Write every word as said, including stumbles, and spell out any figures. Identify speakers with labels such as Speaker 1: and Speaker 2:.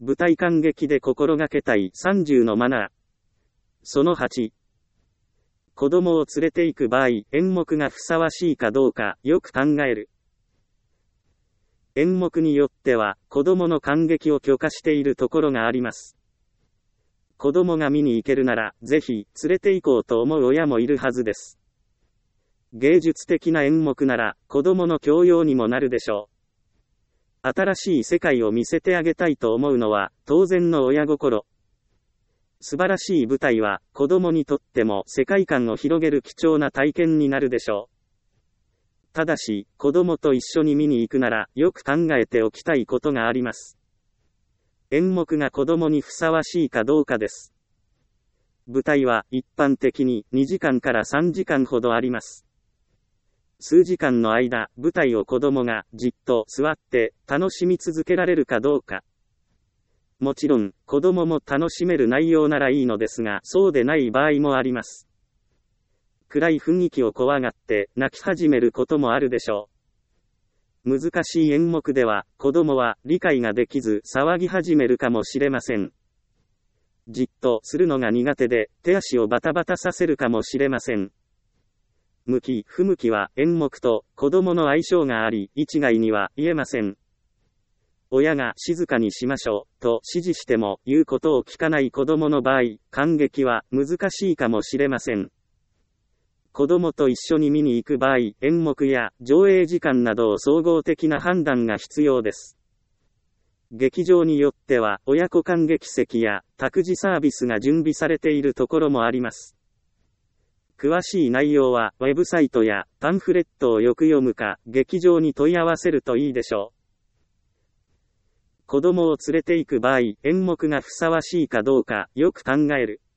Speaker 1: 舞台観劇で心がけたいさんじゅうのマナー。そのはち。子供を連れて行く場合、演目がふさわしいかどうか、よく考える。演目によっては、子供の観劇を許可しているところがあります。子供が見に行けるなら、ぜひ、連れて行こうと思う親もいるはずです。芸術的な演目なら、子供の教養にもなるでしょう。新しい世界を見せてあげたいと思うのは、当然の親心。素晴らしい舞台は、子供にとっても世界観を広げる貴重な体験になるでしょう。ただし、子供と一緒に見に行くなら、よく考えておきたいことがあります。演目が子供にふさわしいかどうかです。舞台は、一般的ににじかんからさんじかんほどあります。数時間の間、舞台を子供がじっと座って楽しみ続けられるかどうか。もちろん、子供も楽しめる内容ならいいのですが、そうでない場合もあります。暗い雰囲気を怖がって泣き始めることもあるでしょう。難しい演目では、子供は理解ができず騒ぎ始めるかもしれません。じっとするのが苦手で、手足をバタバタさせるかもしれません。向き、不向きは演目と子供の相性があり、一概には言えません。親が静かにしましょうと指示しても言うことを聞かない子供の場合、観劇は難しいかもしれません。子供と一緒に見に行く場合、演目や上映時間などを総合的な判断が必要です。劇場によっては親子観劇席や託児サービスが準備されているところもあります。詳しい内容はウェブサイトやパンフレットをよく読むか、劇場に問い合わせるといいでしょう。子供を連れて行く場合、演目がふさわしいかどうか、よく考える。